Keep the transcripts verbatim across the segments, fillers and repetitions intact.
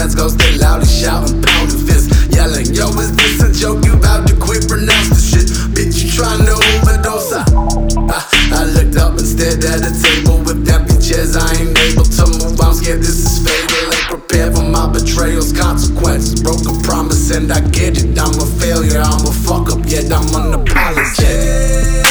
fans go stay loudly shouting, pounding fists, yelling, yo, is this a joke? You about to quit, pronounce the shit. Bitch, you trying to overdose? I, I, I looked up and stared at a table with empty chairs. I ain't able to move, I'm scared this is fatal. Ain't prepared for my betrayals, consequences, broken promise, and I get it. I'm a failure, I'm a fuck up, yet I'm unapologetic.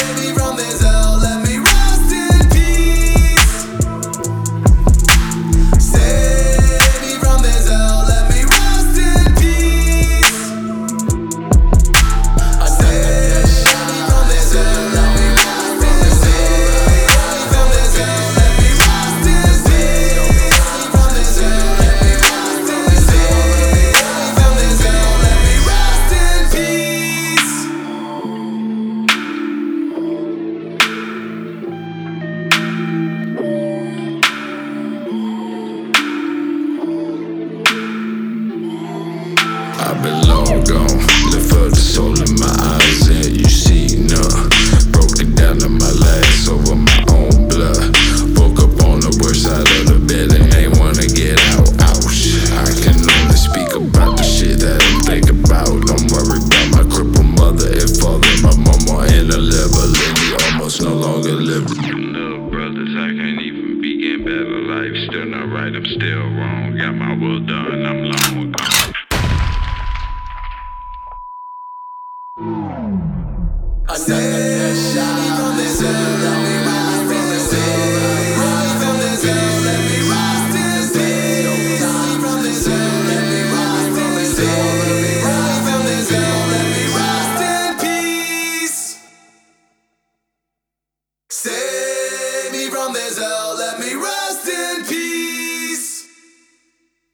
I've been long gone, live for the soul in my eyes, and you see, no. Broken down in my last over my own blood. Woke up on the worst side of the bed and ain't wanna get out. Ouch, I can only speak about the shit that I'm thinking about. Don't worry about my crippled mother and father, my mama and a level lady almost no longer living. Little brothers, I can't even begin better life. Still not right, I'm still wrong. Got my will done, I'm long gone. Another shot from this hell, let me rise from this hell. Rise from this hell, let me rise to this hell. Time from this hell, let me rise from this hell. Rise from this hell, let me rest in peace. Save me from this hell, let me rest in peace.